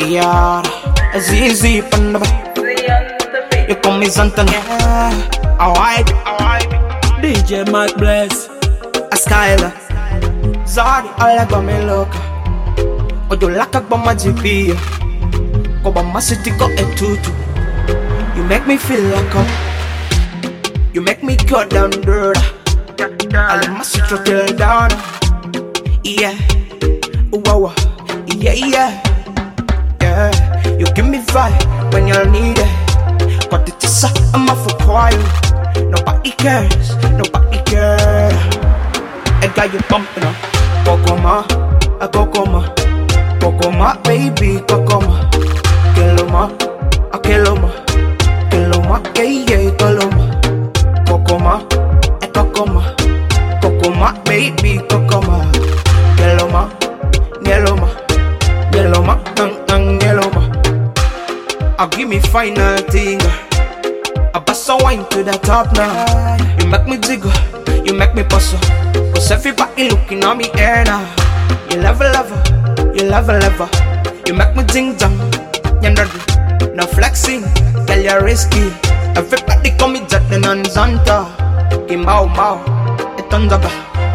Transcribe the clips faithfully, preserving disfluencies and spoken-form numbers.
Yeah, it's easy, but you call me something. Alright, alright. D J Mac Bless, a Skyler. Zari, alla ba me loca. Ojo laka ba ma G P. Ko ba ma city ko etutu. You make me feel like a. You make me go down dirt. I let my city till down. Yeah, wow, yeah, yeah. Yeah, you give me vibe when you need it. Got the tissa, I'm off for quiet. Nobody cares, nobody cares. I got you bumping up. Kokoma, a kokoma. Kokoma, baby, kokoma. Kiloma, a kiloma. Kiloma, yeah, yeah, kiloma. Kokoma, a kokoma. Kokoma, baby, kokoma. Kiloma, yeloma. Yeloma, tang, tang, yeloma. I'll give me final thing. I bust a wine to the top now. You make me jiggle, you make me bustle. Cause everybody looking on me air now. You level level, you level level. You make me ding dong, you're not no flexing, girl you're risky. Everybody call me Jaden and Zanta. Kimbao Mao, it's Tanzaba.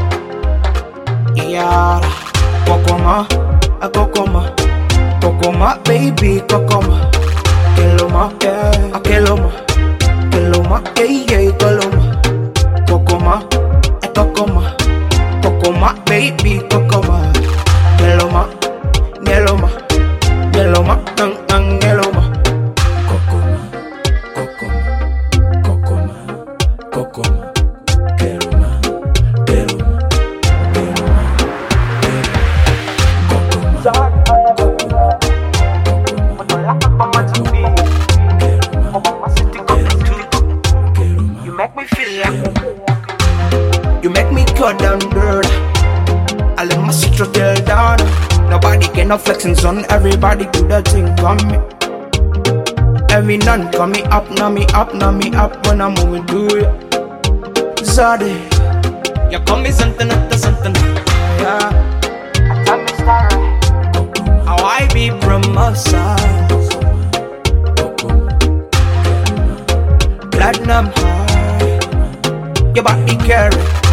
Yeah, Kokoma, a Kokoma. Kokoma, baby, Kokoma. Keloma, yeah, a Keloma. Keloma, yeah, yeah, Keloma. Kokoma, a Kokoma. Kokoma, baby, Kokoma. Keloma, Neloma. Neloma, tang, tang, Neloma. Kokoma, Kokoma, Kokoma, Kokoma, Keloma, Keloma, Keloma, Kokoma. You make me feel like. You make me go down dirt. I let my sister tell down. Nobody can no flexing on. Everybody do that thing on me. Every none call me up, now me up, now me up. When I'm moving, do it. Zadi, you call me something after something. Yeah, I tell me story. How I be promotion. Platinum high. Your body carry.